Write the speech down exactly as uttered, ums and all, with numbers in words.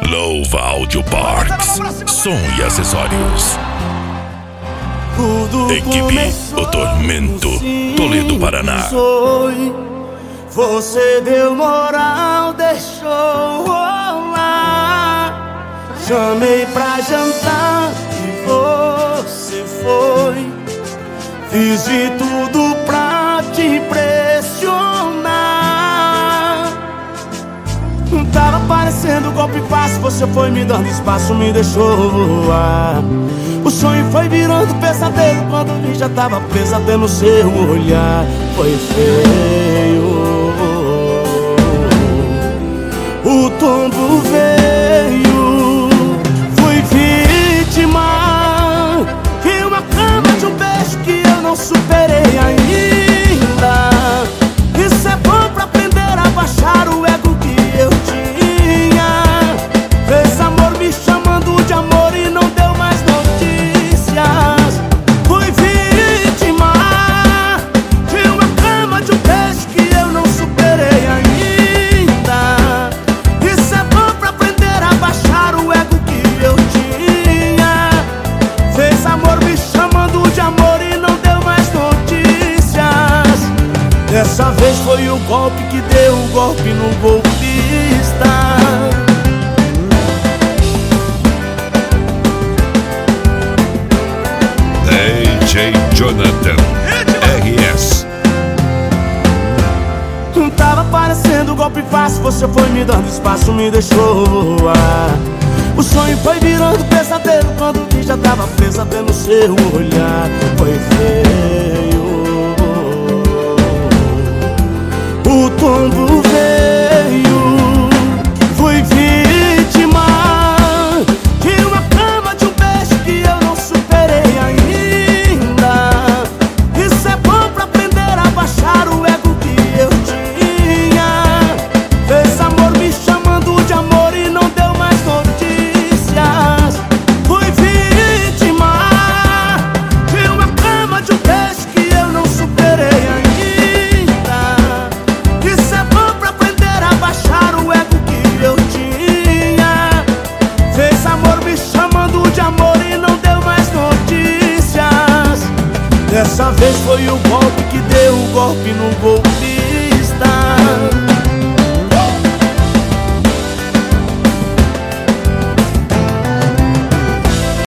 Louva Audio Parts, som e acessórios. Tudo Equipe O Tormento, Toledo, Paraná. Foi. Você deu moral, deixou rolar. Chamei pra jantar e você foi. Fiz de tudo pra te impressionar. Tava parecendo golpe fácil, você foi me dando espaço, me deixou voar. O sonho foi virando pesadelo, quando vi já tava presa até no seu olhar. Foi feio. O tombo veio. Fui vítima. Vi uma cama de um beijo que eu não superei ainda. Isso é bom pra aprender a baixar o ego que eu tinha. Fez amor me chamando de amor e não deu mais notícias. Fui vítima de uma cama de um beijo que eu não superei ainda. Isso é bom pra aprender a baixar o ego que eu tinha. Fez amor me chamando de amor e não deu mais notícias. Dessa vez foi o golpe que deu o golpe no golpista. D J Jonathan R S. Tava parecendo golpe fácil, você foi me dando espaço, me deixou voar. O sonho foi virando pesadelo, quando vi já tava presa até no seu olhar. Foi feio. O tombo veio. Fui vítima de uma cama de um beijo que eu não superei ainda. Isso é bom pra aprender a baixar o ego que eu tinha. Fez amor me chamando de amor e não deu mais notícias. Fui vítima de uma cama de um beijo que eu não superei ainda. Isso é bom pra aprender a baixar o ego que eu tinha. Fez amor me chamando de amor e não deu mais notícias. Dessa vez foi o golpe que deu o golpe no golpe.